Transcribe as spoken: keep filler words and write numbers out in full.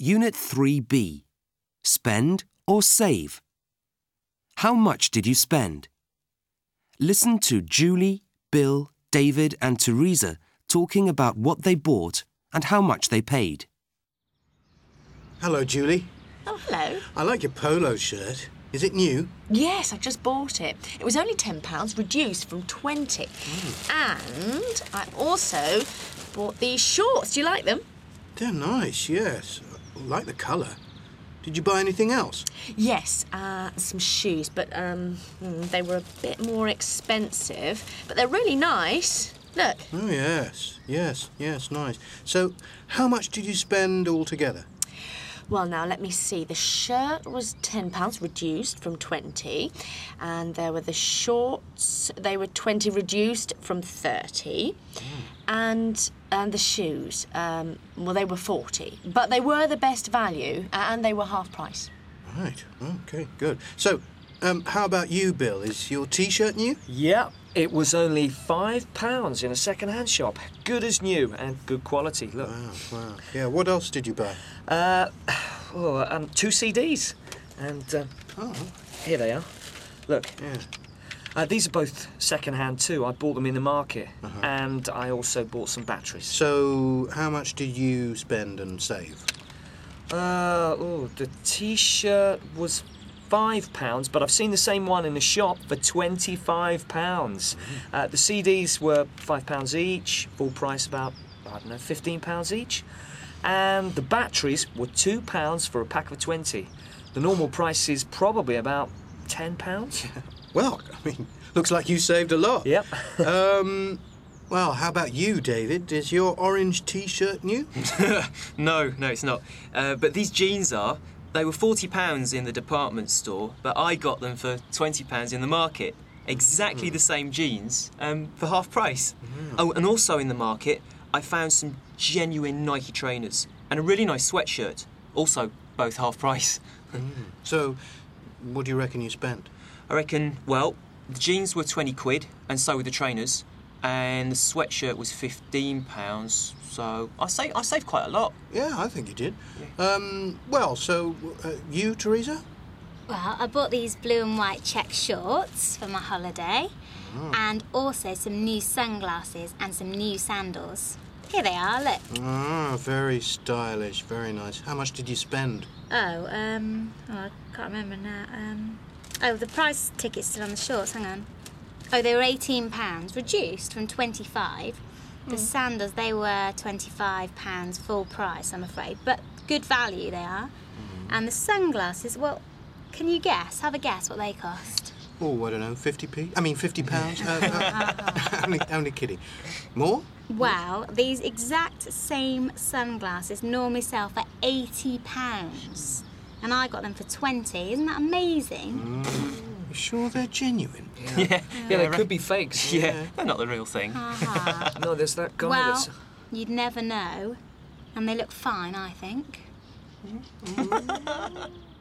Unit three B. Spend or save? How much did you spend? Listen to Julie, Bill, David and Teresa talking about what they bought and how much they paid. Hello, Julie. Oh, hello. I like your polo shirt. Is it new? Yes, I just bought it. It was only ten pounds, reduced from twenty. Mm. And I also bought these shorts. Do you like them? They're nice, yes. I like the colour. Did you buy anything else? Yes, uh, some shoes, but um, they were a bit more expensive. But they're really nice. Look. Oh, yes, yes, yes, nice. So, how much did you spend altogether? Well, now, let me see. The shirt was ten pounds, reduced from twenty. And there were the shorts. They were twenty, reduced from thirty. Mm. And and the shoes, um, well, they were forty. But they were the best value, and they were half price. Right. OK, good. So, um, how about you, Bill? Is your T-shirt new? Yeah, it was only five pounds in a second-hand shop. Good as new and good quality, look. Wow, wow. Yeah, what else did you buy? Uh, oh, um, two C Ds. And uh, oh. Here they are. Look. Yeah. Uh, these are both second-hand too. I bought them in the market. Uh-huh. And I also bought some batteries. So, how much did you spend and save? Uh, oh, the T-shirt was five pounds, but I've seen the same one in the shop for twenty-five pounds. Mm-hmm. Uh, the C Ds were five pounds each, full price about, I don't know, fifteen pounds each. And the batteries were two pounds for a pack of twenty. The normal price is probably about ten pounds. Well, I mean, looks like you saved a lot. Yep. um, well, how about you, David? Is your orange T-shirt new? no, no, it's not. Uh, but these jeans are. They were forty pounds in the department store, but I got them for twenty pounds in the market. Exactly mm. the same jeans um, for half price. Mm. Oh, and also in the market, I found some genuine Nike trainers and a really nice sweatshirt, also both half price. mm. So, what do you reckon you spent? I reckon, well, the jeans were twenty quid, and so were the trainers, and the sweatshirt was fifteen pounds, so I saved, I saved quite a lot. Yeah, I think you did. Yeah. Um, well, so, uh, you, Teresa? Well, I bought these blue and white check shorts for my holiday, oh. and also some new sunglasses and some new sandals. Here they are, look. Ah, very stylish, very nice. How much did you spend? Oh, um, oh, I can't remember now. Um, oh, the price ticket's still on the shorts, hang on. Oh, they were eighteen pounds, reduced from twenty-five. The mm. sandals, they were twenty-five pounds, full price, I'm afraid. But good value they are. Mm. And the sunglasses, well, can you guess? Have a guess what they cost. Oh, I don't know, fifty p? I mean, fifty pounds? uh, uh, only, only kidding. More? Well, these exact same sunglasses normally sell for eighty pounds. And I got them for twenty. Isn't that amazing? Mm. You sure they're genuine? Yeah, yeah, yeah they could be fakes. Yeah, yeah, they're not the real thing. Uh-huh. No, there's that guy well, that's... you'd never know. And they look fine, I think. Mm-hmm.